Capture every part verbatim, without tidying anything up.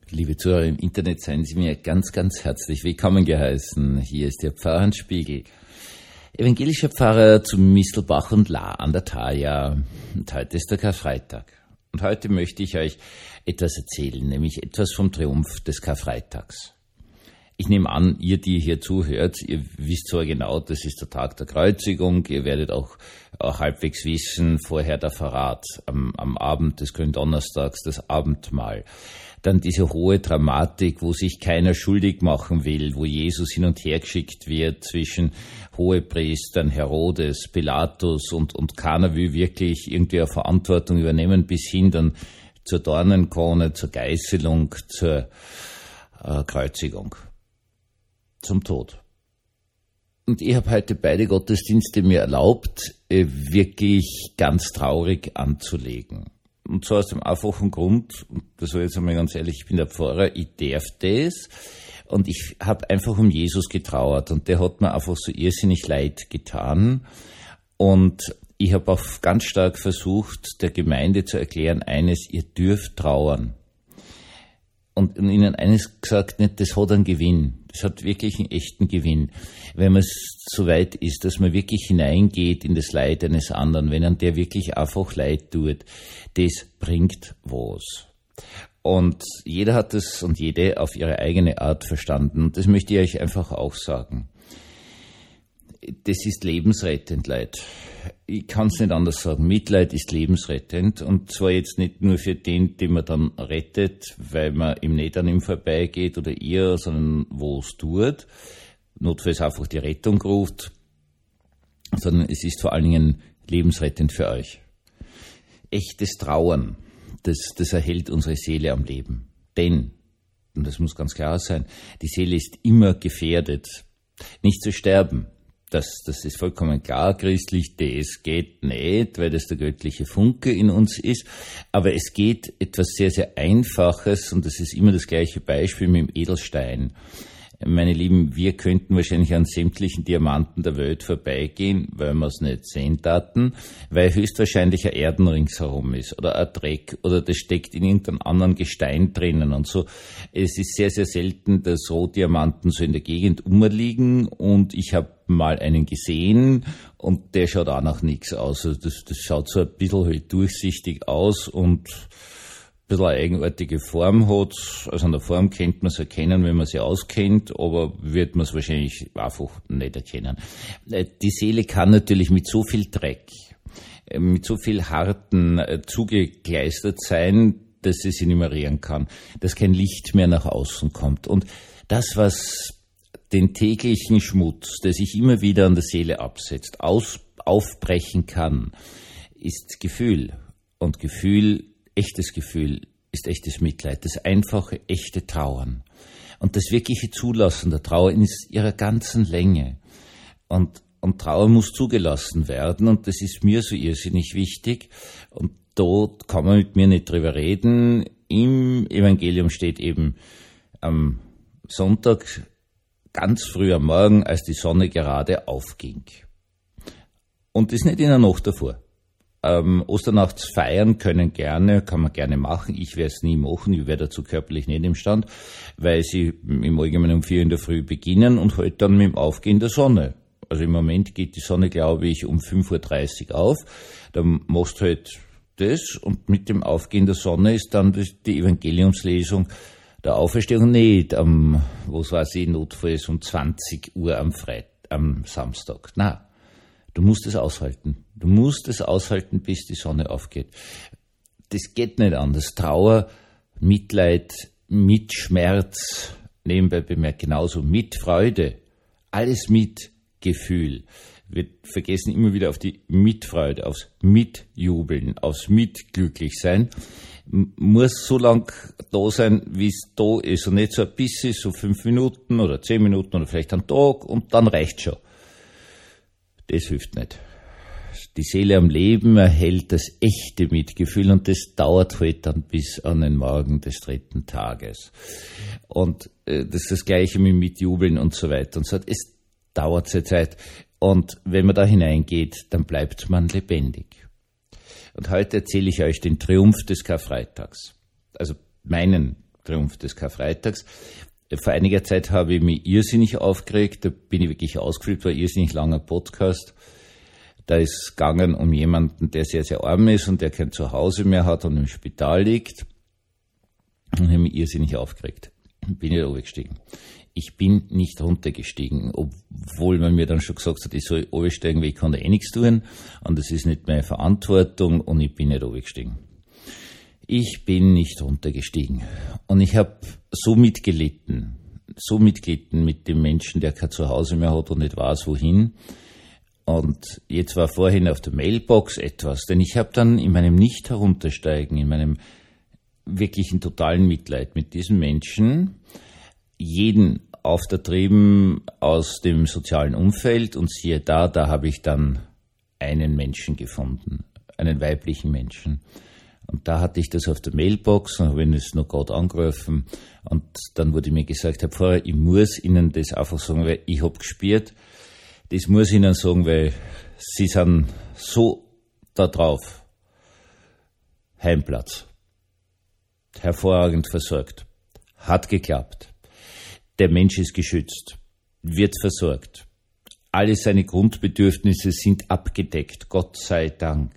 Liebe Zuhörer im Internet, seien Sie mir ganz, ganz herzlich willkommen geheißen. Hier ist Ihr Pfarrer Hans Spiegel, evangelischer Pfarrer zu Mistelbach und Lahr an der Thaya. Und heute ist der Karfreitag. Und heute möchte ich euch etwas erzählen, nämlich etwas vom Triumph des Karfreitags. Ich nehme an, ihr, die hier zuhört, ihr wisst zwar genau, das ist der Tag der Kreuzigung. Ihr werdet auch, auch halbwegs wissen, vorher der Verrat am, am Abend des Gründonnerstags, das Abendmahl. Dann diese hohe Dramatik, wo sich keiner schuldig machen will, wo Jesus hin und her geschickt wird zwischen Hohepriestern, Herodes, Pilatus und, und keiner will wirklich irgendwie eine Verantwortung übernehmen, bis hin dann zur Dornenkrone, zur Geißelung, zur äh, Kreuzigung. Zum Tod. Und ich habe heute beide Gottesdienste mir erlaubt, wirklich ganz traurig anzulegen. Und zwar aus dem einfachen Grund, und das war jetzt einmal ganz ehrlich, ich bin der Pfarrer, ich darf das, und ich habe einfach um Jesus getrauert, und der hat mir einfach so irrsinnig leid getan, und ich habe auch ganz stark versucht, der Gemeinde zu erklären, eines, ihr dürft trauern. Und ihnen eines gesagt, nicht, das hat einen Gewinn. Das hat wirklich einen echten Gewinn. Wenn man so weit ist, dass man wirklich hineingeht in das Leid eines anderen, wenn einem der wirklich einfach leid tut, das bringt was. Und jeder hat das und jede auf ihre eigene Art verstanden. Und das möchte ich euch einfach auch sagen. Das ist lebensrettend, Leid. Ich kann es nicht anders sagen. Mitleid ist lebensrettend, und zwar jetzt nicht nur für den, den man dann rettet, weil man ihm nicht an ihm vorbeigeht oder ihr, sondern wo es tut, notfalls einfach die Rettung ruft, sondern es ist vor allen Dingen lebensrettend für euch. Echtes Trauern, das, das erhält unsere Seele am Leben. Denn, und das muss ganz klar sein, die Seele ist immer gefährdet, nicht zu sterben. Das, das ist vollkommen klar, christlich, das geht nicht, weil das der göttliche Funke in uns ist. Aber es geht etwas sehr, sehr Einfaches, und das ist immer das gleiche Beispiel mit dem Edelstein. Meine Lieben, wir könnten wahrscheinlich an sämtlichen Diamanten der Welt vorbeigehen, weil wir es nicht sehen taten, weil höchstwahrscheinlich ein Erden ringsherum ist oder ein Dreck oder das steckt in irgendeinem anderen Gestein drinnen und so. Es ist sehr, sehr selten, dass Rohdiamanten so in der Gegend umliegen, und ich habe mal einen gesehen und der schaut auch nach nichts aus. Also das, das schaut so ein bisschen halt durchsichtig aus und ein bisschen eine eigenartige Form hat. Also an der Form kennt man es erkennen, wenn man sie auskennt, aber wird man es wahrscheinlich einfach nicht erkennen. Die Seele kann natürlich mit so viel Dreck, mit so viel Harten zugekleistert sein, dass sie sich nicht mehr rühren kann, dass kein Licht mehr nach außen kommt. Und das, was den täglichen Schmutz, der sich immer wieder an der Seele absetzt, aus, aufbrechen kann, ist Gefühl. Und Gefühl, echtes Gefühl, ist echtes Mitleid, das einfache, echte Trauern. Und das wirkliche Zulassen der Trauer in ihrer ganzen Länge. Und, und Trauer muss zugelassen werden, und das ist mir so irrsinnig wichtig. Und dort kann man mit mir nicht drüber reden. Im Evangelium steht eben am Sonntag, ganz früh am Morgen, als die Sonne gerade aufging. Und das nicht in der Nacht davor. Ähm, Osternachts feiern können gerne, kann man gerne machen. Ich werde es nie machen, ich wäre dazu körperlich nicht imstand, weil sie im Allgemeinen um vier in der Früh beginnen und halt dann mit dem Aufgehen der Sonne. Also im Moment geht die Sonne, glaube ich, um fünf Uhr dreißig auf. Dann machst du halt das, und mit dem Aufgehen der Sonne ist dann die Evangeliumslesung der Auferstehung nicht am, was weiß ich, notfalls um zwanzig Uhr am Freit- am Samstag. Nein, du musst es aushalten. Du musst es aushalten, bis die Sonne aufgeht. Das geht nicht anders. Trauer, Mitleid, mit Schmerz, nebenbei bemerkt genauso, mit Freude, alles mit Gefühl. Wir vergessen immer wieder auf die Mitfreude, aufs Mitjubeln, aufs Mitglücklichsein. Muss so lang da sein, wie es da ist, und nicht so ein bisschen, so fünf Minuten oder zehn Minuten oder vielleicht einen Tag, und dann reicht schon. Das hilft nicht. Die Seele am Leben erhält das echte Mitgefühl, und das dauert halt dann bis an den Morgen des dritten Tages. Und äh, das ist das Gleiche mit Mitjubeln und so weiter und so fort. Es dauert seine Zeit, und wenn man da hineingeht, dann bleibt man lebendig. Und heute erzähle ich euch den Triumph des Karfreitags. Also meinen Triumph des Karfreitags. Vor einiger Zeit habe ich mich irrsinnig aufgeregt, da bin ich wirklich ausgeflippt, war ein irrsinnig langer Podcast. Da ist gegangen um jemanden, der sehr, sehr arm ist und der kein Zuhause mehr hat und im Spital liegt. Und ich habe mich irrsinnig aufgeregt. Bin ich da runtergestiegen. Ich bin nicht runtergestiegen, obwohl man mir dann schon gesagt hat, ich soll runtersteigen, weil ich kann da eh nichts tun und das ist nicht meine Verantwortung und ich bin nicht runtergestiegen. Ich bin nicht runtergestiegen und ich habe so mitgelitten, so mitgelitten mit dem Menschen, der kein Zuhause mehr hat und nicht weiß, wohin. Und jetzt war vorhin auf der Mailbox etwas, denn ich habe dann in meinem Nicht-Heruntersteigen, in meinem wirklichen totalen Mitleid mit diesem Menschen jeden aufgetrieben aus dem sozialen Umfeld und siehe da, da habe ich dann einen Menschen gefunden, einen weiblichen Menschen. Und da hatte ich das auf der Mailbox und habe ihn jetzt noch gerade angerufen und dann wurde mir gesagt, Herr Pfarrer, ich muss Ihnen das einfach sagen, weil ich habe gespürt, das muss ich Ihnen sagen, weil Sie sind so da drauf. Heimplatz. Hervorragend versorgt. Hat geklappt. Der Mensch ist geschützt. Wird versorgt. Alle seine Grundbedürfnisse sind abgedeckt. Gott sei Dank.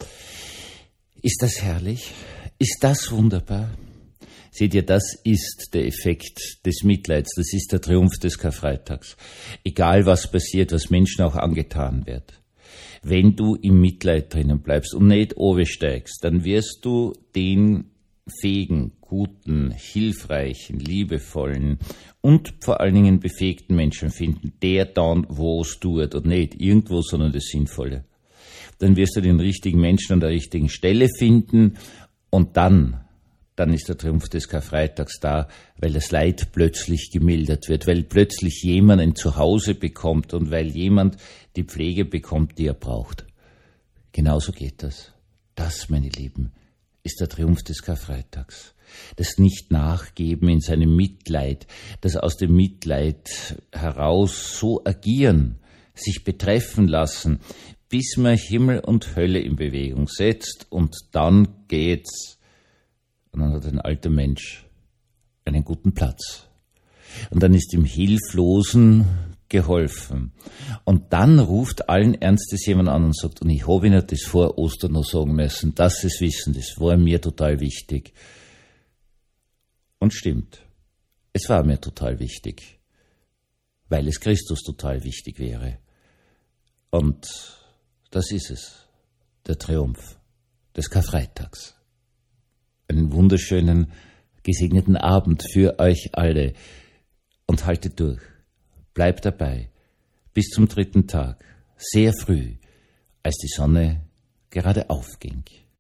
Ist das herrlich? Ist das wunderbar? Seht ihr, das ist der Effekt des Mitleids, das ist der Triumph des Karfreitags. Egal was passiert, was Menschen auch angetan wird. Wenn du im Mitleid drinnen bleibst und nicht oversteigst, dann wirst du den fähigen, guten, hilfreichen, liebevollen und vor allen Dingen befähigten Menschen finden, der dann, wo es tut und nicht irgendwo, sondern das Sinnvolle. Dann wirst du den richtigen Menschen an der richtigen Stelle finden und dann dann ist der Triumph des Karfreitags da, weil das Leid plötzlich gemildert wird, weil plötzlich jemand ein Zuhause bekommt und weil jemand die Pflege bekommt, die er braucht. Genauso geht das. Das, meine Lieben, ist der Triumph des Karfreitags. Das Nicht-Nachgeben in seinem Mitleid, das aus dem Mitleid heraus so agieren, sich betreffen lassen, bis man Himmel und Hölle in Bewegung setzt und dann geht's. Und dann hat ein alter Mensch einen guten Platz. Und dann ist dem Hilflosen geholfen. Und dann ruft allen Ernstes jemand an und sagt, und ich habe Ihnen das vor Ostern noch sagen müssen, dass Sie es wissen, das war mir total wichtig. Und stimmt, es war mir total wichtig, weil es Christus total wichtig wäre. Und das ist es, der Triumph des Karfreitags. Einen wunderschönen, gesegneten Abend für euch alle und haltet durch. Bleibt dabei bis zum dritten Tag, sehr früh, als die Sonne gerade aufging.